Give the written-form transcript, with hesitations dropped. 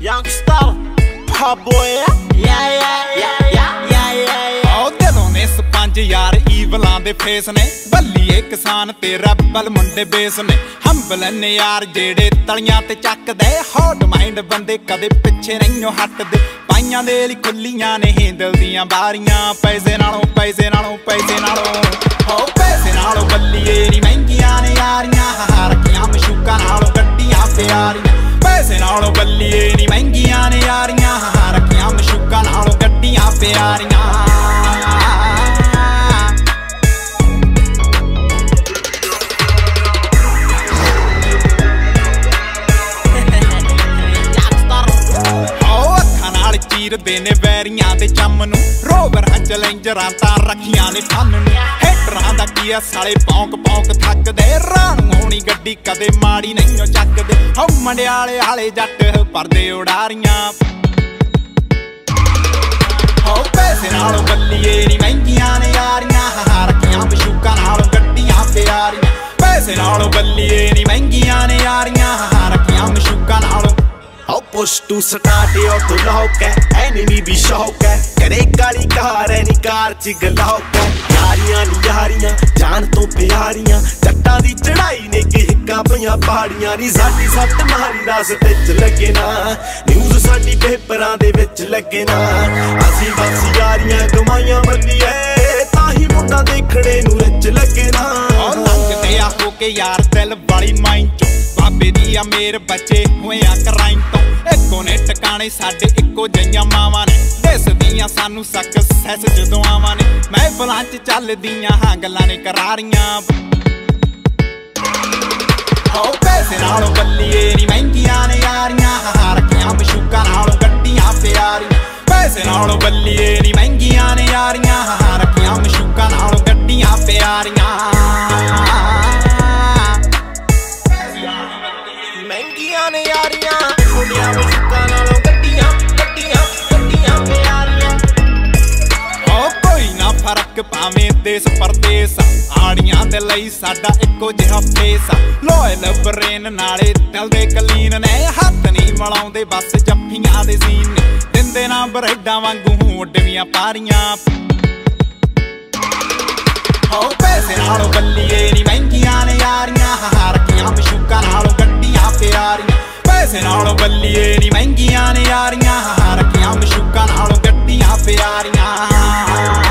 Youngstar, pop boy, ਦਿਲੋਂ ਨੇ sponge ਯਾਰ ਈਵਲਾਂ ਦੇ ਫੇਸ ਨੇ ਬੱਲੀਏ ਕਿਸਾਨ ਤੇ ਰੈਬਲ ਮੁੰਡੇ ਬੇਸ ਨੇ ਹੰਬਲ ਨੇ ਯਾਰ ਜਿਹੜੇ ਤਲੀਆਂ ਤੇ ਚੱਕਦੇ ਹੌਟ ਮਾਈਂਡ ਬੰਦੇ ਕਦੇ ਪਿੱਛੇ ਨਹੀਂ ਹਟਦੇ ਪਾਈਆਂ ਦੇ ਲਈ ਖੁੱਲੀਆਂ ਨੇ ਦਿਲ ਦੀਆਂ ਬਾਰੀਆਂ ਪੈਸੇ ਨਾਲੋਂ ਪੈਸੇ ਨਾਲੋਂ ਪੈਸੇ ਨਾਲੋਂ ਹੋ ਪੈਸੇ ਨਾਲੋਂ ਬੱਲੀਏ ਨੀ ਮਹਿੰਗੀਆਂ ਨੇ ਯਾਰੀਆਂ ਰੱਖੀਆਂ ਮਸ਼ੂਕਾਂ ਨਾਲੋਂ ਗੱਡੀਆਂ ਪਿਆਰੀਆਂ ਪੈਸੇ ਨਾਲੋਂ ਬੱਲੀਏ ਨੀ ਮਹਿੰਗੀਆਂ ਨੇ ਯਾਰੀਆਂ ਰੱਖੀਆਂ ਮਸ਼ੂਕਾਂ ਨਾਲੋਂ ਗੱਡੀਆਂ ਪਿਆਰੀਆਂ ਚੀਰਦੇ ਨੇ ਵੈਰੀਆਂ ਦੇ ਚੰਮ ਨੂੰ ਰੋਵਰਾਂ ਚੈਲੰਜਰਾਂ ਤਾਂ ਰੱਖੀਆਂ ਨੇ ਫਨ ਨੂੰ ਹੇਟਰਾਂ ਦਾ ਕੀ ਆ ਸਾਲੇ ਪੌਂਕ ਪੌਂਕ ਥੱਕਦੇ ਰਾਹ ਨੂੰ ਆਉਣੀ ਗੱਡੀ ਕਦੇ ਮਾੜੀ ਨਹੀਂ ਚੱਕਦੇ ਹੋ ਮੰਡਿਆਲੇ ਵਾਲੇ ਜੱਟ ਪਰਦੇ ਉਡਾਰੀਆਂ ਹੋ ਪੈਸੇ ਨਾਲੋਂ ਬੱਲੀਏ ਨੀ ਮਹਿੰਗੀਆਂ ਨੇ ਯਾਰੀਆਂ ਰੱਖੀਆਂ ਮਸ਼ੂਕਾਂ ਨਾਲੋਂ ਗੱਡੀਆਂ ਪਿਆਰੀਆਂ ਪੈਸੇ ਨਾਲੋਂ ਬੱਲੀਏ ਨੀ ਮਹਿੰਗੀਆਂ ਨੇ ਯਾਰੀਆਂ ਰੱਖੀਆਂ ਮਸ਼ੂਕਾਂ ਨਾਲੋਂ push to start it off the lock enemy भी शौक है करे गाड़ी कार है नी कार च गलौक है यारियां नी यारियां जान तो प्यारियां जट्टां दी चढ़ाई ने कि हिक्कां पईयां पहाड़ियां नी साडी सट मारी दा स्टिच लगे ना न्यूज़ साडी पेपरां दे विच लगे ना असीं बस यारियां कमाईयां बल्लीए ताही मुंडा देखणे नूं रिच लगे ना लंघदे आ हो के यार दिल वाली माइंड चों बाबे दी आ मेर बचे होए आ क्राइम तो ਇੱਕੋ ਨੇ ਟਿਕਾਣੇ ਸਾਡੇ ਇੱਕੋ ਜਿਹੀਆਂ ਮਾਵਾਂ ਨੇ ਦਿਸਦੀਆਂ ਸਾਨੂੰ ਸਕਸੈਸ ਜਦੋਂ ਆਵਾਂ ਨੇ ਮਹਿਫਲਾਂ 'ਚ ਚੱਲਦੀਆਂ ਹਾਂ ਗੱਲਾਂ ਨੇ ਕਰਾਰੀਆਂ ਹੋ ਪੈਸੇ ਨਾਲੋਂ ਬੱਲੀਏ ਨੀ ਮਹਿੰਗੀਆਂ ਨੇ ਯਾਰੀਆਂ ਰੱਖੀਆਂ ਮਸ਼ੂਕਾਂ ਨਾਲੋਂ ਗੱਡੀਆਂ ਪਿਆਰੀਆਂ ਪੈਸੇ ਨਾਲੋਂ ਬੱਲੀਏ ਨੀ ਮਹਿੰਗੀਆਂ ਨੇ ਯਾਰੀਆਂ ਰੱਖੀਆਂ ਮਸ਼ੂਕਾਂ ਨਾਲੋਂ ਗੱਡੀਆਂ ਪਿਆਰੀਆਂ ਮਹਿੰਗੀਆਂ ਨੇ ਯਾਰੀਆਂ ਮੁੰਡਿਆਂ ਮਸ਼ੂਕਾਂ ਨਾਲੋਂ ਗੱਡੀਆਂ ਗੱਡੀਆਂ ਗੱਡੀਆਂ ਪਿਆਰੀਆਂ ਹੋ ਕੋਈ ਨਾ ਫਰਕ ਭਾਵੇਂ ਦੇਸ ਪਰਦੇਸ ਆੜੀਆਂ ਦੇ ਲਈ ਸਾਡਾ ਇੱਕੋ ਜਿਹਾ ਫੇਸ ਲੋਇਲ ਬਰੇਨ ਨਾਲੇ ਦਿਲ ਦੇ ਕਲੀਨ ਨੇ ਹੱਥ ਨਹੀਂ ਮਿਲਾਉਂਦੇ ਬਸ ਜੱਫੀਆਂ ਦੇ ਸੀਨ ਨੇ ਦਿੰਦੇ ਨਾ ਬਰੇਡਾਂ ਵਾਂਗੂ ਉੱਡਵੀਆਂ ਪਾਰੀਆਂ ਹੋ ਪੈਸੇ ਨਾਲੋਂ ਬੱਲੀਏ ਨੀ ਮਹਿੰਗੀਆਂ ਨੇ ਯਾਰੀਆਂ ਰੱਖੀਆਂ ਮਸ਼ੂਕਾਂ ਨਾਲੋਂ ਗੱਡੀਆਂ ਪਿਆਰੀਆਂ ਪੈਸੇ ਨਾਲੋਂ ਬੱਲੀਏ ਨੀ ਮਹਿੰਗੀਆਂ ਨੇ ਯਾਰੀਆਂ ਰੱਖੀਆਂ ਮਸ਼ੂਕਾਂ ਨਾਲੋਂ ਗੱਡੀਆਂ ਪਿਆਰੀਆਂ